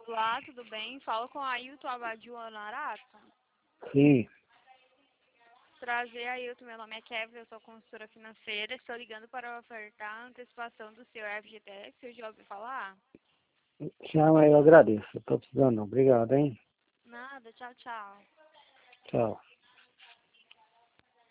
Olá, tudo bem? Fala com a Ailton Abadio Honorato. Sim, Prazer, Ailton. Meu nome é Kevin, eu sou consultora financeira. Estou ligando para ofertar a antecipação do seu FGTS. Você já ouviu falar? chama, eu agradeço. Eu tô precisando, não. Obrigado, hein? Nada, tchau, tchau. Tchau.